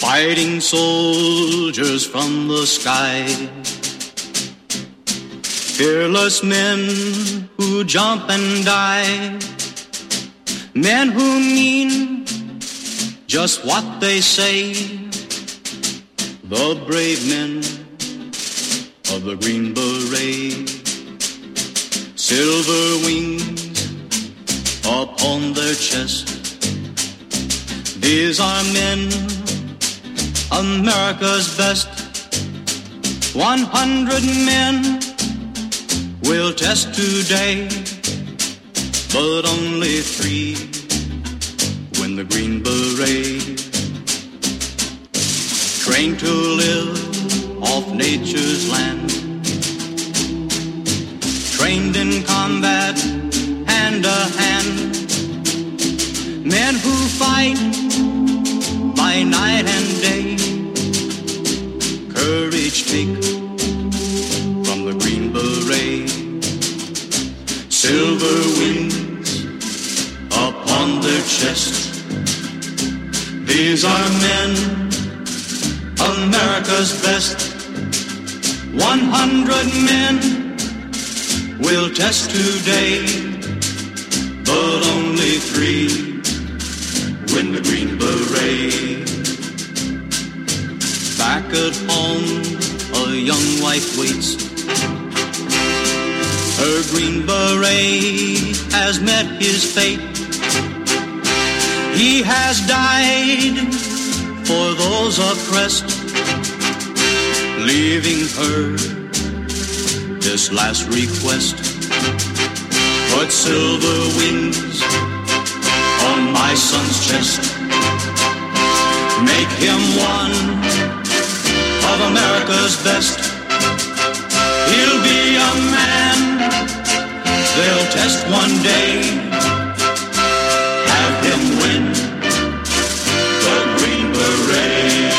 Fighting soldiers from the sky, fearless men who jump and die, men who mean just what they say, the brave men of the Green Beret. Silver wings upon their chest, these are men, America's best. 100 men will test today, but only 3 win the Green Beret. Trained to live off nature's land, trained in combat hand to hand, men who fight by night and day, courage take from the Green Beret. Silver wings upon their chest, these are men, America's best. 100 men will test today, but only 3 win the Green Beret. Back at home, a young wife waits. Her Green Beret has met his fate. He has died for those oppressed, leaving her this last request. Put silver wings on my son's chest, make him one of America's best. He'll be a man they'll test one day, have him win the Green Beret.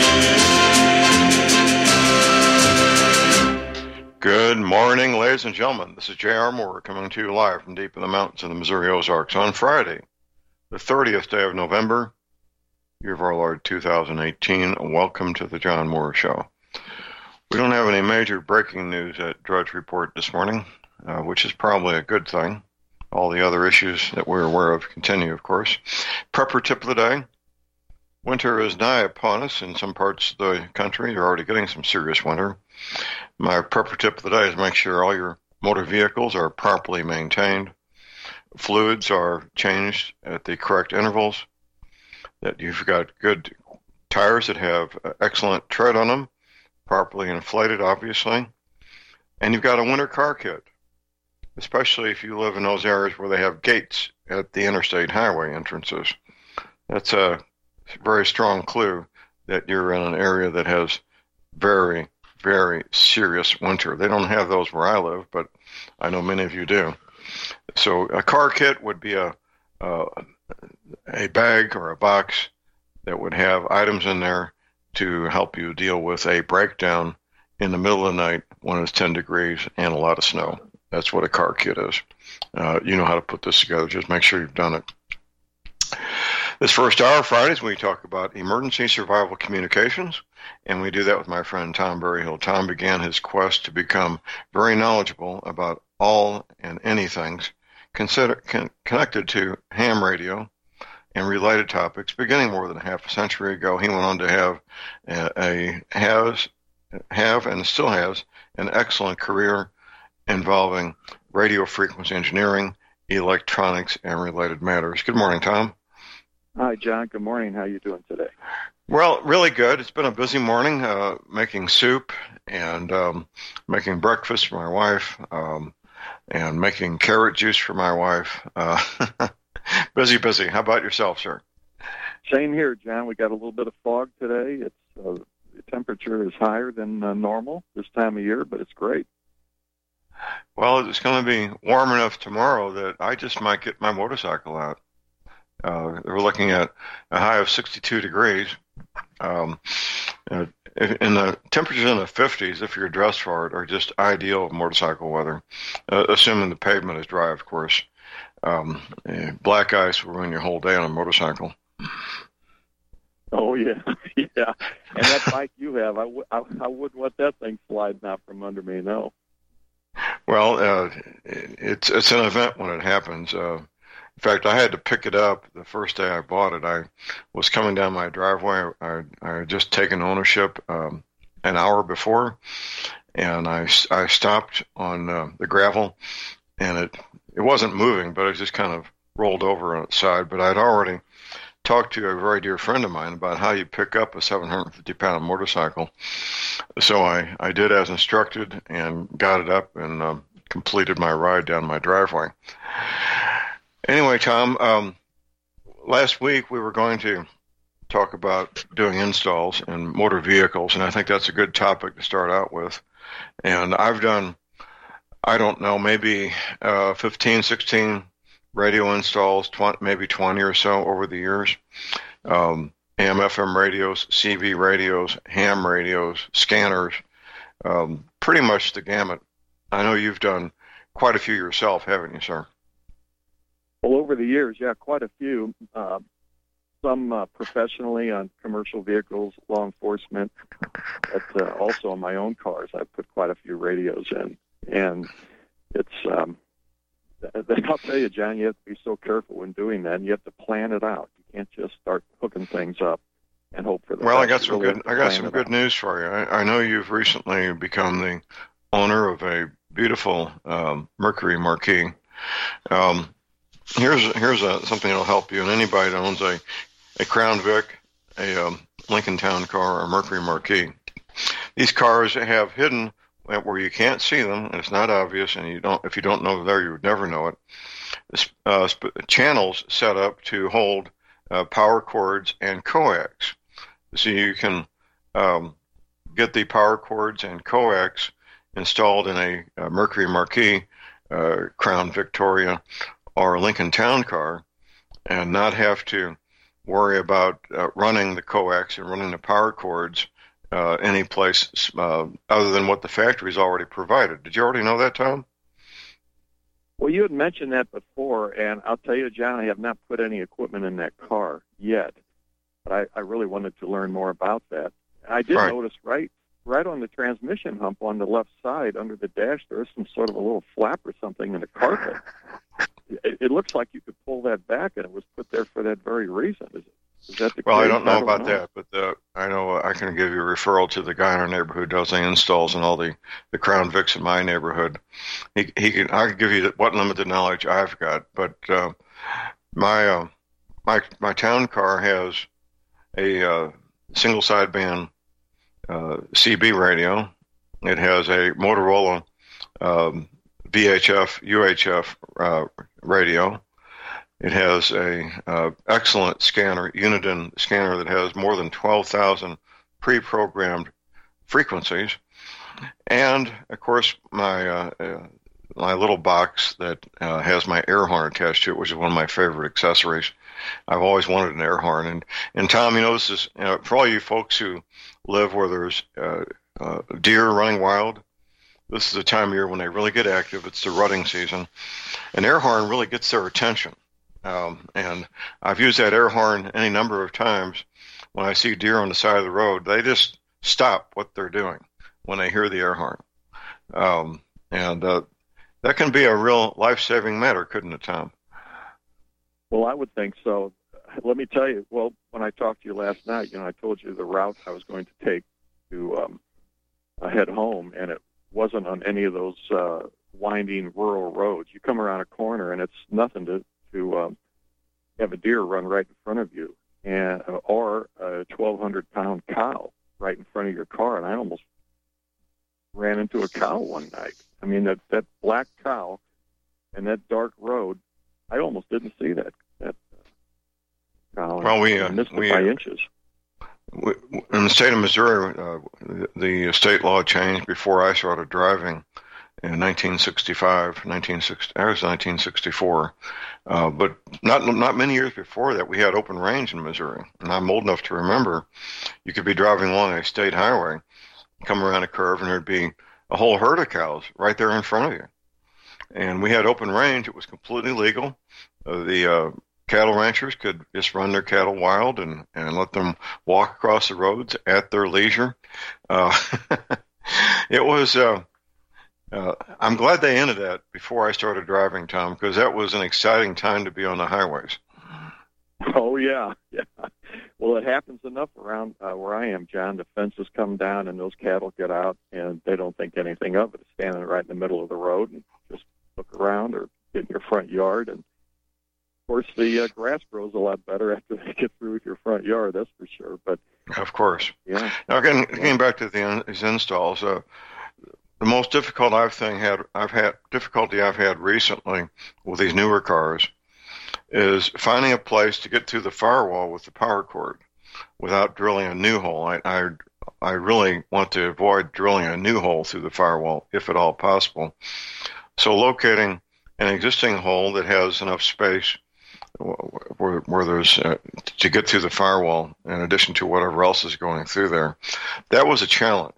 Good morning, ladies and gentlemen. This is J.R. Moore coming to you live from deep in the mountains of the Missouri Ozarks on Friday, the 30th day of November, year of our Lord 2018. Welcome to the John Moore Show. We don't have any major breaking news at Drudge Report this morning, which is probably a good thing. All the other issues that we're aware of continue, of course. Prepper tip of the day. Winter is nigh upon us in some parts of the country. You're already getting some serious winter. My prepper tip of the day is make sure all your motor vehicles are properly maintained, fluids are changed at the correct intervals, that you've got good tires that have excellent tread on them, properly inflated, obviously, and you've got a winter car kit, especially if you live in those areas where they have gates at the interstate highway entrances. That's a very strong clue that you're in an area that has very, very serious winter. They don't have those where I live, but I know many of you do. So a car kit would be a bag or a box that would have items in there to help you deal with a breakdown in the middle of the night when it's 10 degrees and a lot of snow. That's what a car kit is. You know how to put this together. Just make sure you've done it. This first hour, Fridays, we talk about emergency survival communications, and we do that with my friend Tom Berryhill. Tom began his quest to become very knowledgeable about all and anything connected to ham radio and related topics beginning more than a half a century ago. He went on to have and still has an excellent career involving radio frequency engineering, electronics, and related matters. Good morning, Tom. Hi, John. Good morning. How are you doing today? Well, really good. It's been a busy morning, making soup and making breakfast for my wife and making carrot juice for my wife. Busy. How about yourself, sir? Same here, John. We got a little bit of fog today. It's the temperature is higher than normal this time of year, but it's great. Well, it's going to be warm enough tomorrow that I just might get my motorcycle out. We're looking at a high of 62 degrees. And the temperatures in the 50s, if you're dressed for it, are just ideal motorcycle weather, assuming the pavement is dry, of course. Black ice will ruin your whole day on a motorcycle. Oh, yeah, yeah. And that bike you have, I wouldn't want that thing sliding out from under me, no. Well, it's an event when it happens. In fact, I had to pick it up the first day I bought it. I was coming down my driveway. I had just taken ownership an hour before, and I stopped on the gravel, and it wasn't moving, but it just kind of rolled over on its side. But I'd already talked to a very dear friend of mine about how you pick up a 750-pound motorcycle. So I did as instructed and got it up and completed my ride down my driveway. Anyway, Tom, last week we were going to talk about doing installs in motor vehicles, and I think that's a good topic to start out with. And I've done, I don't know, maybe 15, 16 radio installs, maybe 20 or so over the years. AM, FM radios, CV radios, ham radios, scanners, pretty much the gamut. I know you've done quite a few yourself, haven't you, sir? Well, over the years, yeah, quite a few. Some professionally on commercial vehicles, law enforcement, but also on my own cars. I put quite a few radios in. And it's... I'll tell you, John, you have to be so careful when doing that, and you have to plan it out. You can't just start hooking things up and hope for the best. Well, I got some good news for you. I know you've recently become the owner of a beautiful Mercury Marquis. Here's something that'll help you, and anybody that owns a Crown Vic, a Lincoln Town Car, or Mercury Marquis. These cars have hidden where you can't see them, and it's not obvious, and if you don't know there, you would never know it. Channels set up to hold power cords and coax. So you can get the power cords and coax installed in a Mercury Marquis, Crown Victoria, or Lincoln Town Car, and not have to worry about running the coax and running the power cords any place other than what the factory's already provided. Did you already know that, Tom? Well, you had mentioned that before, and I'll tell you, John, I have not put any equipment in that car yet, but I really wanted to learn more about that. I did notice right on the transmission hump on the left side under the dash, there's some sort of a little flap or something in the carpet. It looks like you could pull that back, and it was put there for that very reason. Is that the case? Well, I don't know about that, but I know I can give you a referral to the guy in our neighborhood who does the installs and all the Crown Vics in my neighborhood. I can give you what limited knowledge I've got, but my town car has a single sideband CB radio. It has a Motorola VHF UHF radio. It has a excellent scanner, Uniden scanner, that has more than 12,000 pre-programmed frequencies, and of course my little box that has my air horn attached to it, which is one of my favorite accessories. I've always wanted an air horn, and Tom, you know, this is for all you folks who live where there's deer running wild. This is the time of year when they really get active. It's the rutting season. An air horn really gets their attention. And I've used that air horn any number of times. When I see deer on the side of the road, they just stop what they're doing when they hear the air horn. And that can be a real life-saving matter, couldn't it, Tom? Well, I would think so. Let me tell you, well, when I talked to you last night, I told you the route I was going to take to head home, and it wasn't on any of those winding rural roads. You come around a corner, and it's nothing to have a deer run right in front of you, or a 1,200-pound cow right in front of your car. And I almost ran into a cow one night. I mean, that black cow and that dark road, I almost didn't see that cow. Well, we missed it by inches. In the state of Missouri, the state law changed before I started driving. In 1964. But not many years before that, we had open range in Missouri. And I'm old enough to remember you could be driving along a state highway, come around a curve, and there'd be a whole herd of cows right there in front of you. And we had open range. It was completely legal. The cattle ranchers could just run their cattle wild and let them walk across the roads at their leisure. Uh, it was. I'm glad they ended that before I started driving, Tom, because that was an exciting time to be on the highways. Oh, yeah. Well, it happens enough around where I am, John. The fences come down and those cattle get out, and they don't think anything of it. It's standing right in the middle of the road and just look around or get in your front yard. And, of course, the grass grows a lot better after they get through with your front yard, that's for sure. But Of course. yeah. Now, again, getting back to these installs, the most difficult difficulty I've had recently with these newer cars is finding a place to get through the firewall with the power cord without drilling a new hole. I really want to avoid drilling a new hole through the firewall if at all possible. So locating an existing hole that has enough space where there's to get through the firewall in addition to whatever else is going through there, that was a challenge.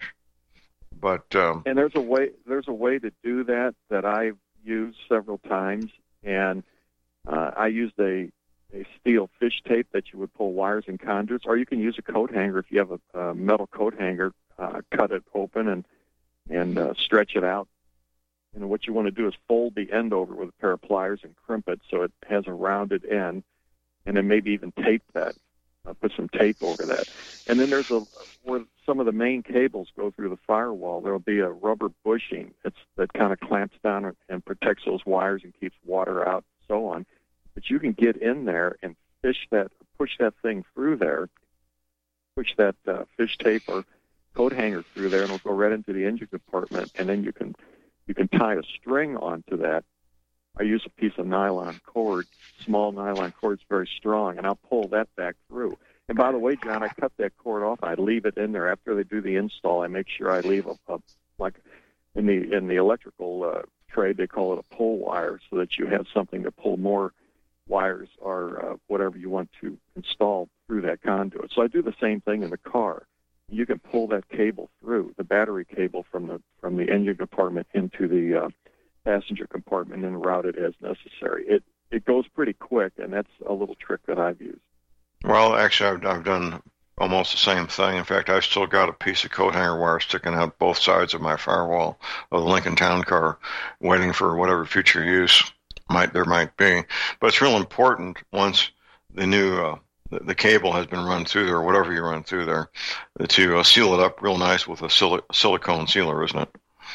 But and there's a way to do that I've used several times, and I used a steel fish tape that you would pull wires and conduits, or you can use a coat hanger if you have a metal coat hanger. Cut it open and stretch it out. And what you want to do is fold the end over with a pair of pliers and crimp it so it has a rounded end, and then maybe even tape that. Put some tape over that. And then there's where some of the main cables go through the firewall, there'll be a rubber bushing that kind of clamps down and protects those wires and keeps water out, and so on. But you can get in there and push that thing through there, push that fish tape or coat hanger through there, and it'll go right into the engine compartment. And then you can tie a string onto that. I use a piece of nylon cord, small nylon cord. It's very strong, and I'll pull that back through. And by the way, John, I cut that cord off. I leave it in there after they do the install. I make sure I leave a like in the electrical trade, they call it a pull wire, so that you have something to pull more wires or whatever you want to install through that conduit. So I do the same thing in the car. You can pull that cable through, the battery cable from the engine compartment into the passenger compartment and route it as necessary. It goes pretty quick, and that's a little trick that I've used. Well, actually, I've done almost the same thing. In fact, I've still got a piece of coat hanger wire sticking out both sides of my firewall of the Lincoln Town Car, waiting for whatever future use there might be. But it's real important once the new the cable has been run through there, or whatever you run through there, to seal it up real nice with a silicone sealer, isn't it?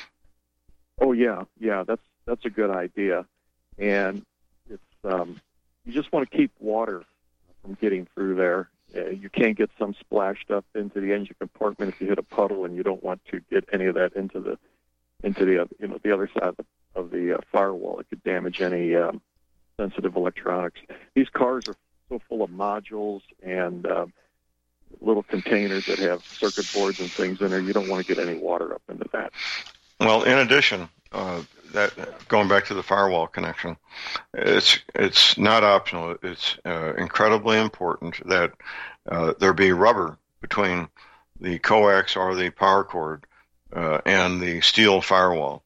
Oh yeah, that's a good idea, and it's you just want to keep water from getting through there. You can't get some splashed up into the engine compartment if you hit a puddle, and you don't want to get any of that into the the other side of the firewall. It could damage any sensitive electronics. These cars are so full of modules and little containers that have circuit boards and things in there. You don't want to get any water up into that. Well, in addition, that going back to the firewall connection, it's not optional. It's incredibly important that there be rubber between the coax or the power cord and the steel firewall.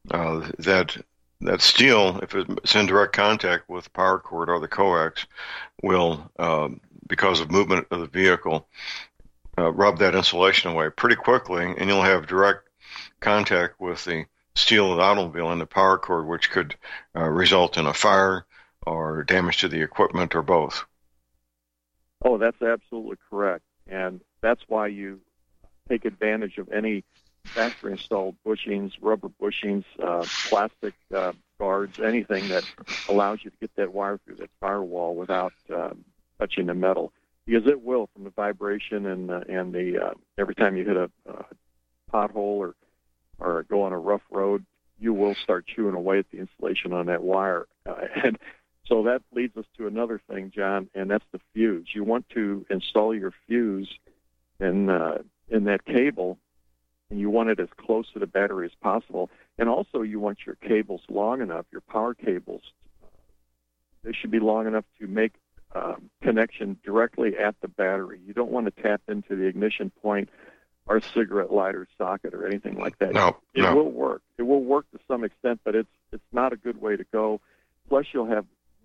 That steel, if it's in direct contact with the power cord or the coax, will, because of movement of the vehicle, rub that insulation away pretty quickly, and you'll have direct contact with the steel of the automobile and the power cord, which could result in a fire or damage to the equipment or both. Oh, that's absolutely correct. And that's why you take advantage of any factory-installed bushings, rubber bushings, plastic guards, anything that allows you to get that wire through that firewall without touching the metal. Because it will, from the vibration and the every time you hit a pothole or go on a rough road, you will start chewing away at the insulation on that wire. And so that leads us to another thing, John, and that's the fuse. You want to install your fuse in that cable, and you want it as close to the battery as possible. And also you want your cables long enough, your power cables, they should be long enough to make connection directly at the battery. You don't want to tap into the ignition point or a cigarette lighter socket or anything like that. It will work. It will work to some extent, but it's not a good way to go. Plus, you'll have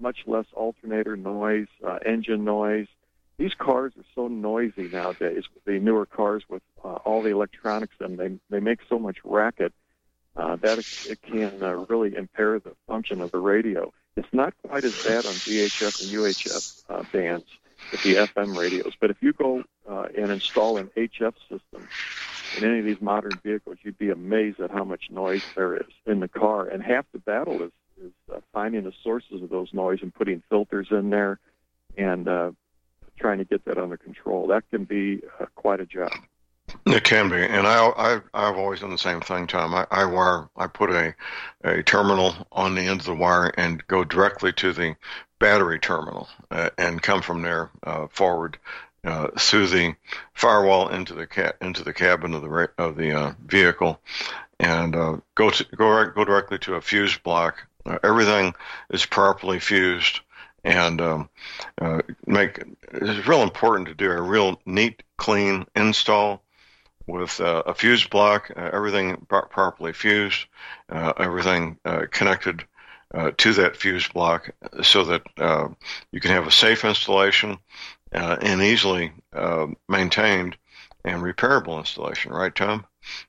much less alternator noise, engine noise. These cars are so noisy nowadays. The newer cars with all the electronics in them, they make so much racket that it can really impair the function of the radio. It's not quite as bad on VHF and UHF bands with the FM radios, but if you go and install an HF system in any of these modern vehicles, you'd be amazed at how much noise there is in the car. And half the battle is finding the sources of those noise and putting filters in there and trying to get that under control. That can be quite a job. It can be, and I've always done the same thing, Tom. I put a terminal on the end of the wire and go directly to the battery terminal and come from there forward through the firewall into the cabin of the vehicle, and go directly to a fuse block. Everything is properly fused, and it's real important to do a real neat, clean install with a fuse block, everything properly fused, everything connected to that fuse block, so that you can have a safe installation and easily maintained and repairable installation. Right, Tom?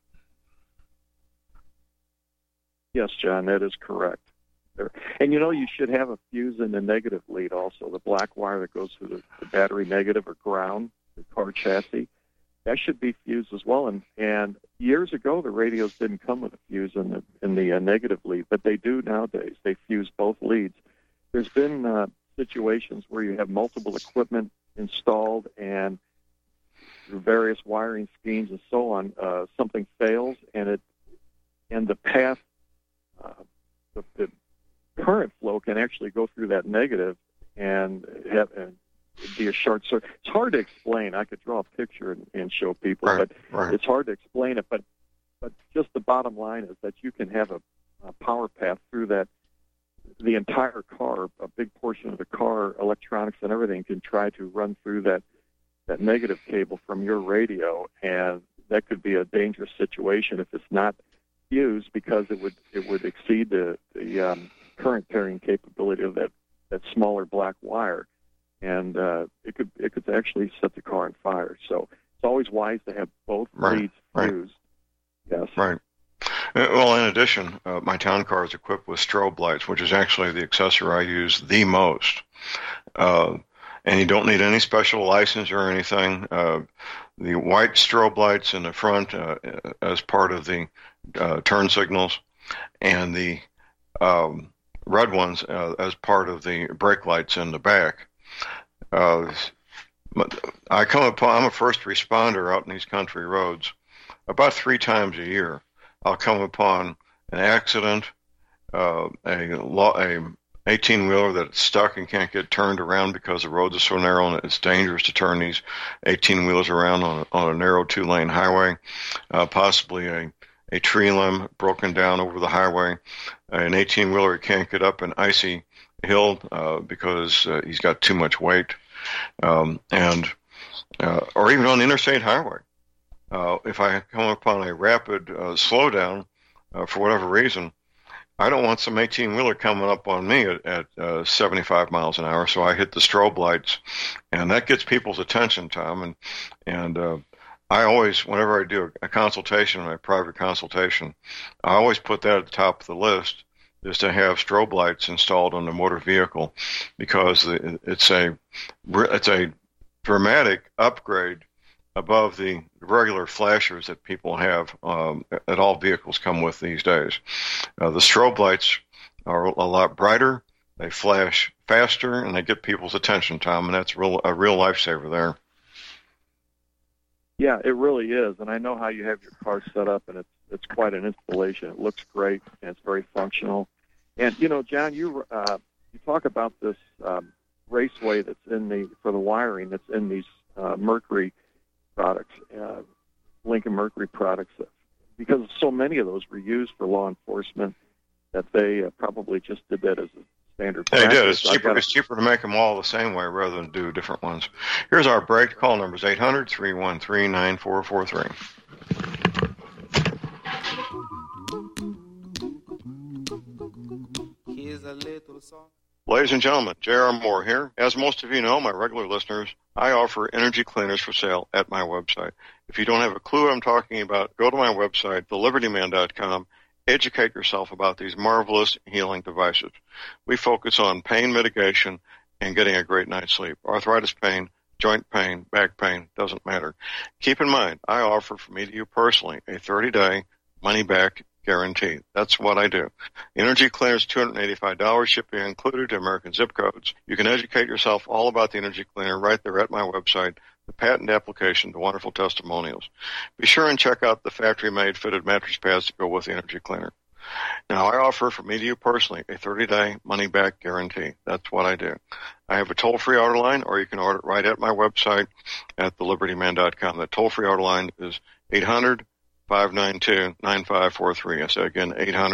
Yes, John, that is correct. And you should have a fuse in the negative lead also, the black wire that goes through the battery negative or ground, the car chassis. That should be fused as well. And years ago, the radios didn't come with a fuse in the negative lead, but they do nowadays. They fuse both leads. There's been situations where you have multiple equipment installed, and through various wiring schemes and so on, something fails, and the path, the current flow can actually go through that negative and be a short circuit. It's hard to explain. I could draw a picture and show people, but it's hard to explain it. But just the bottom line is that you can have a power path through that. The entire car, a big portion of the car, electronics and everything, can try to run through that negative cable from your radio, and that could be a dangerous situation if it's not fused, because it would exceed the current carrying capability of that smaller black wire. And it could actually set the car on fire. So it's always wise to have both leads fused. Yes. Right. Well, in addition, my town car is equipped with strobe lights, which is actually the accessory I use the most. And you don't need any special license or anything. The white strobe lights in the front as part of the turn signals, and the red ones as part of the brake lights in the back. I'm a first responder out in these country roads. About 3 times a year, I'll come upon an accident, a 18-wheeler that's stuck and can't get turned around because the roads are so narrow and it's dangerous to turn these 18-wheelers around on a narrow 2-lane highway. Possibly a tree limb broken down over the highway. An 18-wheeler can't get up an icy hill because he's got too much weight, or even on the interstate highway. If I come upon a rapid slowdown for whatever reason, I don't want some 18-wheeler coming up on me at 75 miles an hour, so I hit the strobe lights, and that gets people's attention, Tom. And I always, whenever I do a consultation, my private consultation, I always put that at the top of the list, is to have strobe lights installed on the motor vehicle, because it's a dramatic upgrade above the regular flashers that people have that all vehicles come with these days. The strobe lights are a lot brighter, they flash faster, and they get people's attention, Tom, and that's a real lifesaver there. Yeah, it really is, and I know how you have your car set up, and it's quite an installation. It looks great, and it's very functional. And John, you talk about this raceway that's for the wiring that's in these Mercury products, Lincoln Mercury products, because so many of those were used for law enforcement that they probably just did that as a standard practice. They did. It's cheaper to make them all the same way rather than do different ones. Here's our break. Call number is 800-313-9443. Here's a little song. Ladies and gentlemen, J.R. Moore here. As most of you know, my regular listeners, I offer energy cleaners for sale at my website. If you don't have a clue what I'm talking about, go to my website, thelibertyman.com. Educate yourself about these marvelous healing devices. We focus on pain mitigation and getting a great night's sleep. Arthritis pain, joint pain, back pain, doesn't matter. Keep in mind, I offer from me to you personally a 30-day money-back guarantee. That's what I do. Energy cleaners, $285, shipping included to American zip codes. You can educate yourself all about the energy cleaner right there at my website, the patent application, the wonderful testimonials. Be sure and check out the factory-made fitted mattress pads to go with the energy cleaner. Now, I offer from me to you personally a 30-day money-back guarantee. That's what I do. I have a toll-free order line, or you can order it right at my website at thelibertyman.com. The toll-free order line is 800-592-9543. I say again,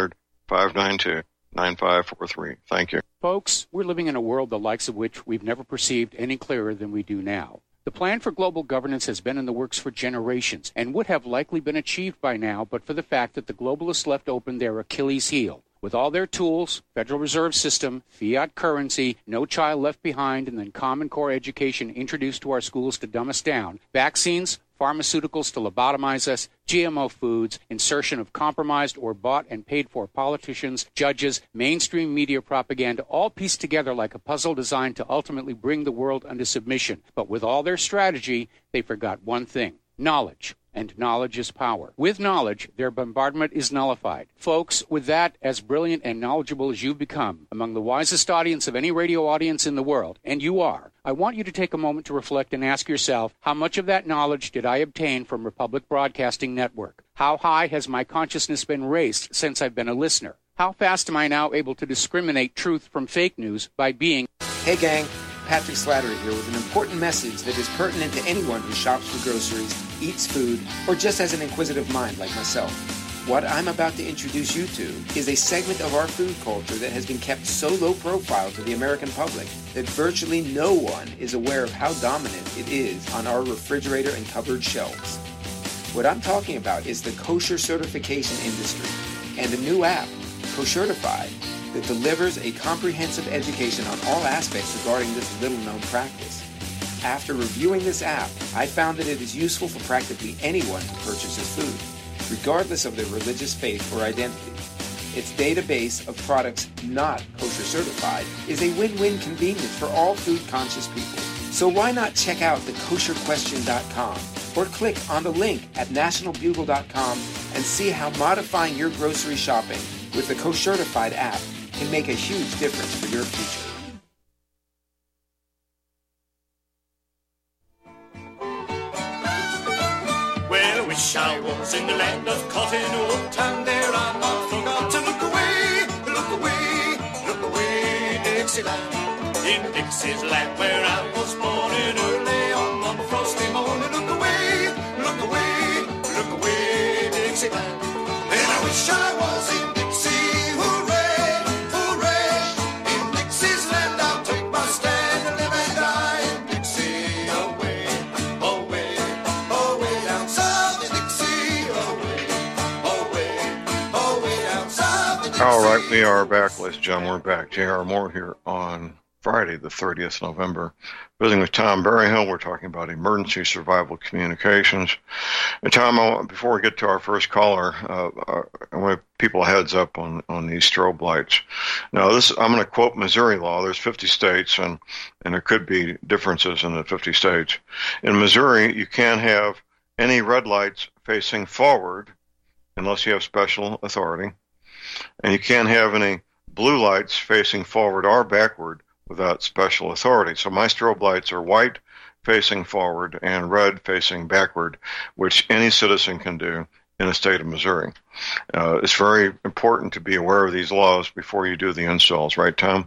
800-592-9543. Thank you. Folks, we're living in a world the likes of which we've never perceived any clearer than we do now. The plan for global governance has been in the works for generations and would have likely been achieved by now but for the fact that the globalists left open their Achilles heel. With all their tools, Federal Reserve System, fiat currency, no child left behind, and then Common Core education introduced to our schools to dumb us down, vaccines, pharmaceuticals to lobotomize us, GMO foods, insertion of compromised or bought and paid for politicians, judges, mainstream media propaganda, all pieced together like a puzzle designed to ultimately bring the world under submission. But with all their strategy, they forgot one thing: knowledge. And knowledge is power. With knowledge, their bombardment is nullified. Folks, with that, as brilliant and knowledgeable as you've become, among the wisest audience of any radio audience in the world, and you are, I want you to take a moment to reflect and ask yourself, how much of that knowledge did I obtain from Republic Broadcasting Network? How high has my consciousness been raised since I've been a listener? How fast am I now able to discriminate truth from fake news by being... Hey gang, Patrick Slattery here with an important message that is pertinent to anyone who shops for groceries, eats food, or just has an inquisitive mind like myself. What I'm about to introduce you to is a segment of our food culture that has been kept so low profile to the American public that virtually no one is aware of how dominant it is on our refrigerator and cupboard shelves. What I'm talking about is the kosher certification industry and a new app, Koshertified, that delivers a comprehensive education on all aspects regarding this little-known practice. After reviewing this app, I found that it is useful for practically anyone who purchases food, regardless of their religious faith or identity. Its database of products not kosher certified is a win-win convenience for all food-conscious people. So why not check out thekosherquestion.com or click on the link at nationalbugle.com and see how modifying your grocery shopping with the Koshertified app can make a huge difference for your future. Well, I wish I was in the land of cotton wool, and there I not forgot to look away, Dixieland. In Dixieland where I was born in early on one frosty morning. Look away, Dixieland. And I wish I was in Dixie, hooray, hooray. In Dixie's land I'll take my stand and live and die in Dixie. Away, away, away down south in Dixie. Away down south in Dixie. All right, we are back, ladies and gentlemen. We're back. J.R. Moore here on Friday, the 30th of November. Visiting with Tom Berryhill, we're talking about emergency survival communications. And Tom, before we get to our first caller, I want people a heads up on these strobe lights. Now, I'm going to quote Missouri law. There's 50 states, and there could be differences in the 50 states. In Missouri, you can't have any red lights facing forward unless you have special authority. And you can't have any blue lights facing forward or backward without special authority. So my strobe lights are white facing forward and red facing backward, which any citizen can do in the state of Missouri. It's very important to be aware of these laws before you do the installs, right, Tom?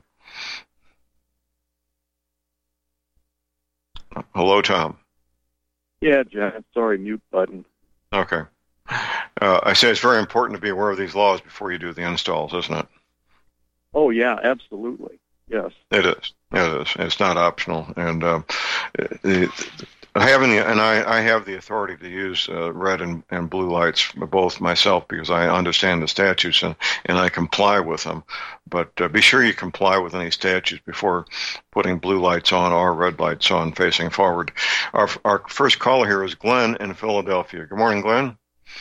Hello, Tom. Yeah, John. Sorry, mute button. Okay. I say it's very important to be aware of these laws before you do the installs, isn't it? Oh, yeah, absolutely. Yes. It is. It is. It's not optional. And I have the authority to use red and blue lights, both myself, because I understand the statutes and I comply with them. But be sure you comply with any statutes before putting blue lights on or red lights on facing forward. Our first caller here is Glenn in Philadelphia. Good morning, Glenn.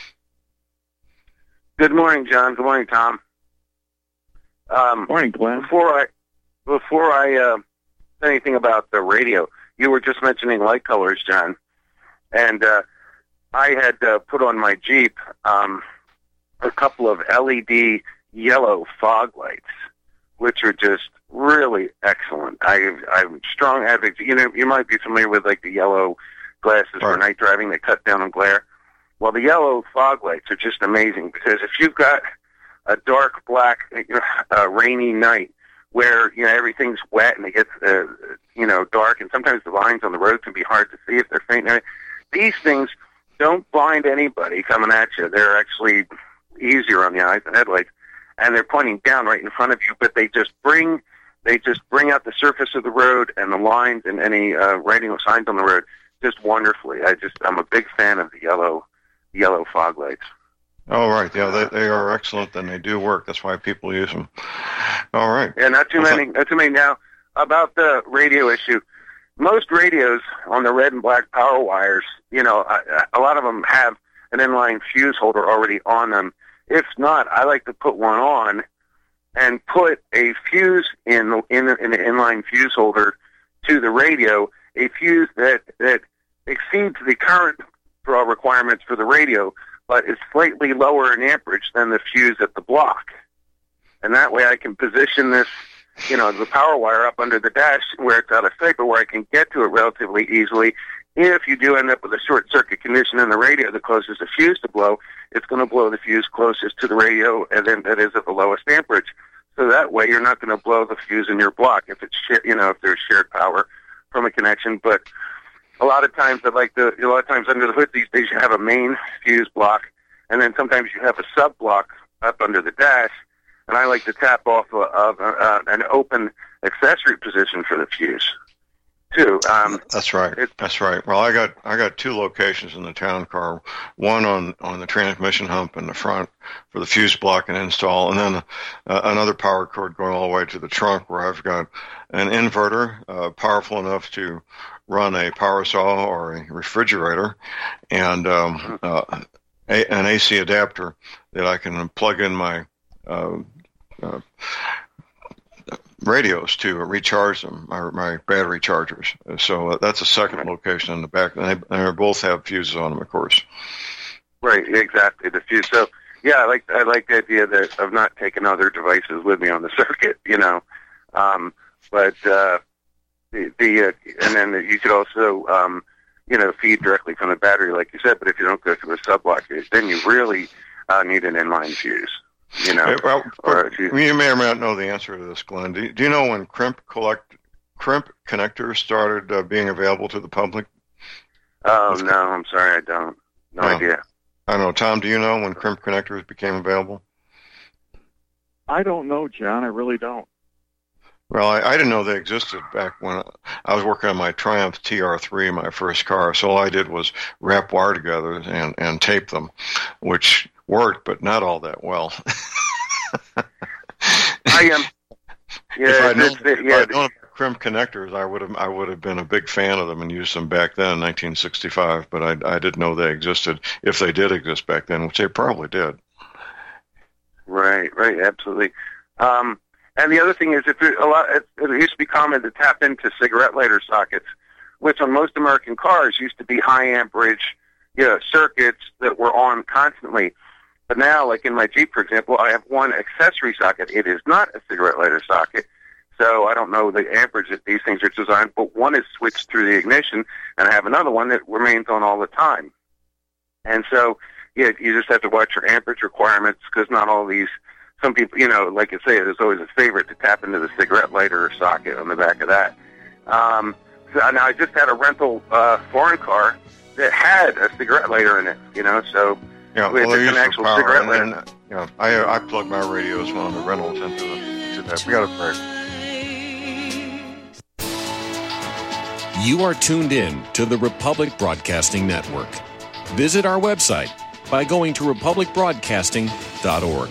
Good morning, John. Good morning, Tom. Morning, Glenn. Before I say anything about the radio, you were just mentioning light colors, John, and I had put on my Jeep a couple of LED yellow fog lights, which are just really excellent. I'm strong advocate. You might be familiar with like the yellow glasses for night driving that cut down on glare. Well, the yellow fog lights are just amazing because if you've got a dark black, rainy night where everything's wet and it gets dark, and sometimes the lines on the road can be hard to see if they're faint. These things don't blind anybody coming at you. They're actually easier on the eyes than headlights, and they're pointing down right in front of you. But they just bring out the surface of the road and the lines and any writing of signs on the road just wonderfully. I'm a big fan of the yellow fog lights. Oh, right. Yeah, they are excellent, and they do work. That's why people use them. All right. Yeah, not too many. Now, about the radio issue, most radios on the red and black power wires, a lot of them have an inline fuse holder already on them. If not, I like to put one on and put a fuse in the inline fuse holder to the radio, a fuse that exceeds the current draw requirements for the radio, but is slightly lower in amperage than the fuse at the block. And that way I can position this, the power wire up under the dash where it's out of sight, but where I can get to it relatively easily. If you do end up with a short circuit condition in the radio that causes the fuse to blow, it's going to blow the fuse closest to the radio, and then that is at the lowest amperage. So that way you're not going to blow the fuse in your block if it's if there's shared power from a connection. But a lot of times under the hood these days you have a main fuse block, and then sometimes you have a sub block up under the dash. And I like to tap off of an open accessory position for the fuse, too. That's right. That's right. Well, I got two locations in the town car. One on the transmission hump in the front for the fuse block and install, and then another power cord going all the way to the trunk where I've got an inverter powerful enough to run a power saw or a refrigerator, and an AC adapter that I can plug in my radios to recharge them, my battery chargers. So that's a second location in the back, and they both have fuses on them, of course. Right, exactly, the fuse. So yeah, I like the idea of not taking other devices with me on the circuit, But and then you could also feed directly from the battery, like you said. But if you don't go through a sub block, then you really need an inline fuse. You may or may not know the answer to this, Glenn. Do you know when crimp connectors started being available to the public? Oh, no, I'm sorry, I don't. No idea. I don't know. Tom, do you know when crimp connectors became available? I don't know, John. I really don't. Well, I didn't know they existed back when I was working on my Triumph TR3, my first car. So all I did was wrap wire together and tape them, which worked, but not all that well. If I'd known about crimp connectors, I would have been a big fan of them and used them back then in 1965. But I didn't know they existed, if they did exist back then, which they probably did. Right, absolutely. And the other thing is, it used to be common to tap into cigarette lighter sockets, which on most American cars used to be high amperage, circuits that were on constantly. But now, like in my Jeep, for example, I have one accessory socket. It is not a cigarette lighter socket, so I don't know the amperage that these things are designed, but one is switched through the ignition, and I have another one that remains on all the time. And so, you just have to watch your amperage requirements, because not all these, some people, like I say, there's always a favorite to tap into the cigarette lighter socket on the back of that. So now I just had a rental foreign car that had a cigarette lighter in it, so... Yeah, well, they're used actual for power, cigarette and I plug my radios on the rentals into that. We got a break. You are tuned in to the Republic Broadcasting Network. Visit our website by going to republicbroadcasting.org.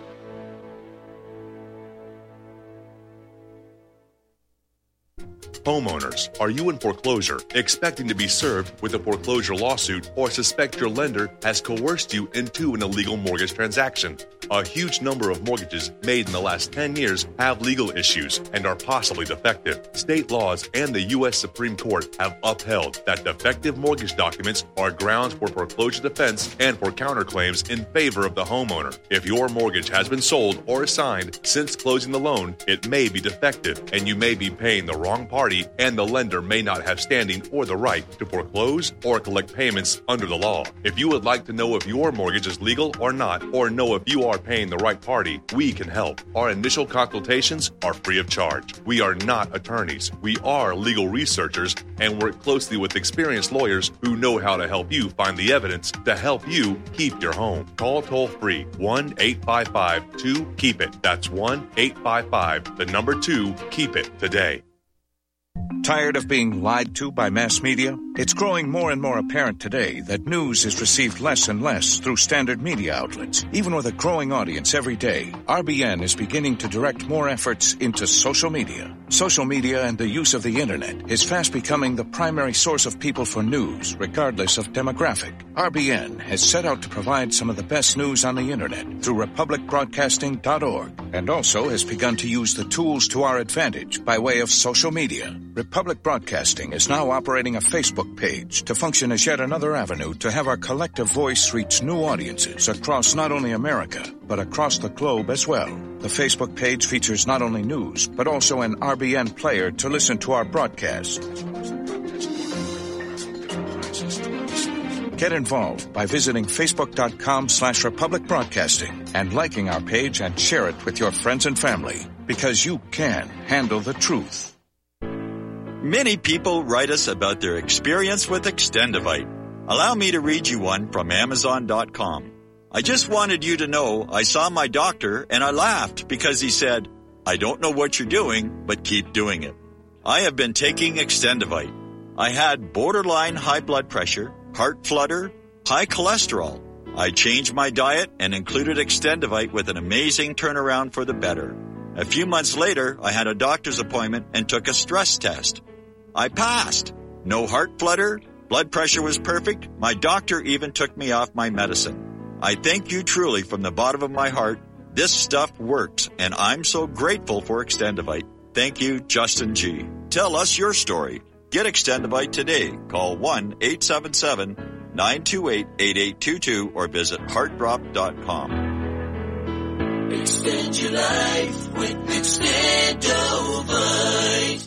Homeowners, are you in foreclosure, expecting to be served with a foreclosure lawsuit, or suspect your lender has coerced you into an illegal mortgage transaction? A huge number of mortgages made in the last 10 years have legal issues and are possibly defective. State laws and the U.S. Supreme Court have upheld that defective mortgage documents are grounds for foreclosure defense and for counterclaims in favor of the homeowner. If your mortgage has been sold or assigned since closing the loan, it may be defective and you may be paying the wrong party, and the lender may not have standing or the right to foreclose or collect payments under the law. If you would like to know if your mortgage is legal or not, or know if you are paying the right party, we can help. Our initial consultations are free of charge. We are not attorneys. We are legal researchers and work closely with experienced lawyers who know how to help you find the evidence to help you keep your home. Call toll-free 1-855-2-KEEP-IT. That's 1-855-2-KEEP-IT today. Tired of being lied to by mass media? It's growing more and more apparent today that news is received less and less through standard media outlets. Even with a growing audience every day, RBN is beginning to direct more efforts into social media. Social media and the use of the internet is fast becoming the primary source of people for news, regardless of demographic. RBN has set out to provide some of the best news on the internet through republicbroadcasting.org, and also has begun to use the tools to our advantage by way of social media. Republic Broadcasting is now operating a Facebook page to function as yet another avenue to have our collective voice reach new audiences across not only America, but across the globe as well. The Facebook page features not only news, but also an RBN player to listen to our broadcasts. Get involved by visiting facebook.com/Republic Broadcasting and liking our page and share it with your friends and family, because you can handle the truth. Many people write us about their experience with Extendivite. Allow me to read you one from Amazon.com. I just wanted you to know I saw my doctor and I laughed because he said, "I don't know what you're doing, but keep doing it." I have been taking Extendivite. I had borderline high blood pressure, heart flutter, high cholesterol. I changed my diet and included Extendivite with an amazing turnaround for the better. A few months later, I had a doctor's appointment and took a stress test. I passed. No heart flutter, blood pressure was perfect. My doctor even took me off my medicine. I thank you truly from the bottom of my heart. This stuff works, and I'm so grateful for Extendivite. Thank you, Justin G. Tell us your story. Get Extendivite today. Call 1-877-928-8822 or visit heartdrop.com. Extend your life with Extendivite.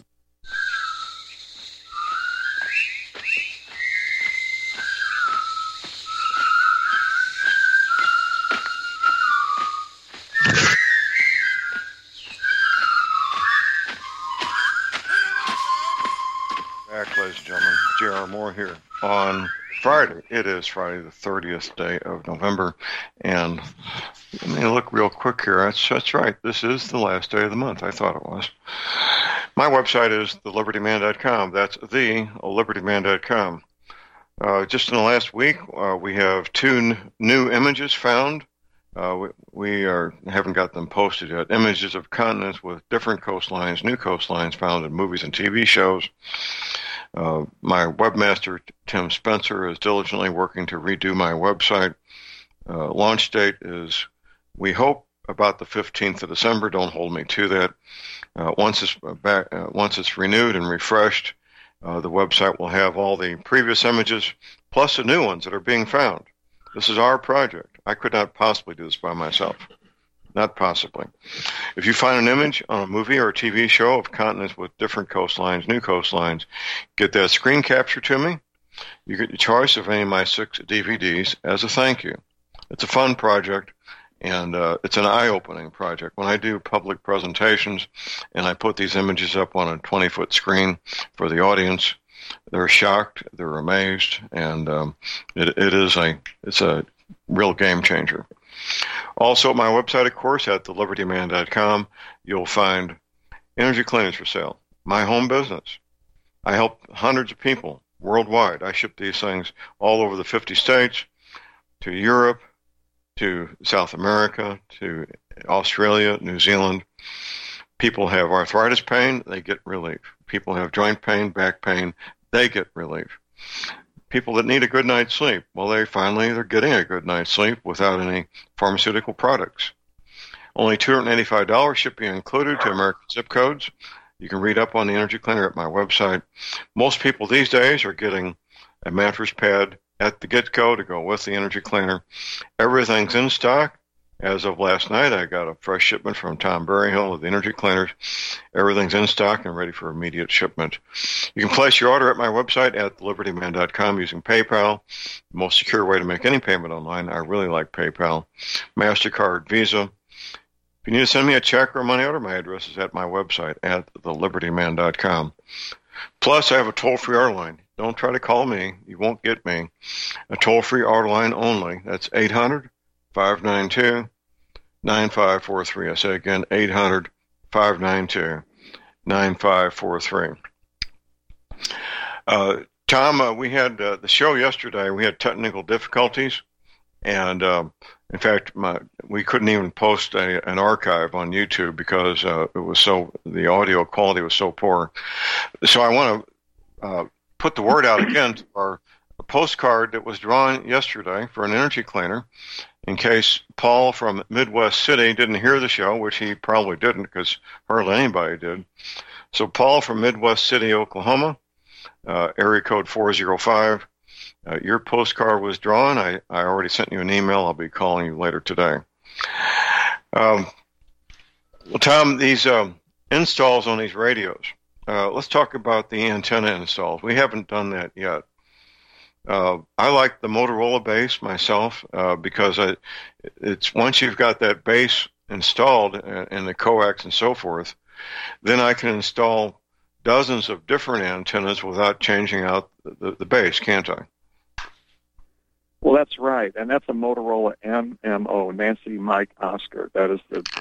Back, ladies and gentlemen, J.R. Moore here on Friday. It is Friday, the 30th day of November, and let me look real quick here. That's right. This is the last day of the month. I thought it was. My website is thelibertyman.com. That's thelibertyman.com. Just in the last week, we have 2 new images found. We haven't got them posted yet. Images of continents with different coastlines, new coastlines found in movies and TV shows. My webmaster, Tim Spencer, is diligently working to redo my website. Launch date is, we hope, about the 15th of December. Don't hold me to that. Once it's renewed and refreshed, the website will have all the previous images plus the new ones that are being found. This is our project. I could not possibly do this by myself. Not possibly. If you find an image on a movie or a TV show of continents with different coastlines, new coastlines, get that screen capture to me. You get your choice of any of my 6 DVDs as a thank you. It's a fun project, and it's an eye-opening project. When I do public presentations and I put these images up on a 20-foot screen for the audience, they're shocked, they're amazed, and it's a real game changer. Also, at my website, of course, at thelibertyman.com, you'll find energy cleaners for sale, my home business, I help hundreds of people worldwide. I ship these things all over the 50 states, to Europe, to South America, to Australia, New Zealand. People have arthritis pain, they get relief. People have joint pain, back pain, they get relief. People that need a good night's sleep, well, they're getting a good night's sleep without any pharmaceutical products. Only $285 shipping included to American zip codes. You can read up on the energy cleaner at my website. Most people these days are getting a mattress pad at the get-go to go with the energy cleaner. Everything's in stock. As of last night, I got a fresh shipment from Tom Berryhill of the energy cleaners. Everything's in stock and ready for immediate shipment. You can place your order at my website at thelibertyman.com using PayPal. The most secure way to make any payment online. I really like PayPal. MasterCard, Visa. If you need to send me a check or a money order, my address is at my website at thelibertyman.com. Plus, I have a toll-free order line. Don't try to call me. You won't get me. A toll-free order line only. That's 800-592-9543. I say again, 800-592-9543. Tom, we had the show yesterday. We had technical difficulties. And in fact, we couldn't even post an archive on YouTube because the audio quality was so poor. So I want to put the word out again to our postcard that was drawn yesterday for an energy cleaner, in case Paul from Midwest City didn't hear the show, which he probably didn't because hardly anybody did. So Paul from Midwest City, Oklahoma, area code 405. Your postcard was drawn. I already sent you an email. I'll be calling you later today. Well, Tom, these installs on these radios. Let's talk about the antenna installs. We haven't done that yet. I like the Motorola base myself because it's once you've got that base installed and the coax and so forth, then I can install dozens of different antennas without changing out the base, can't I? Well, that's right, and that's a Motorola MMO, Nancy Mike Oscar. That's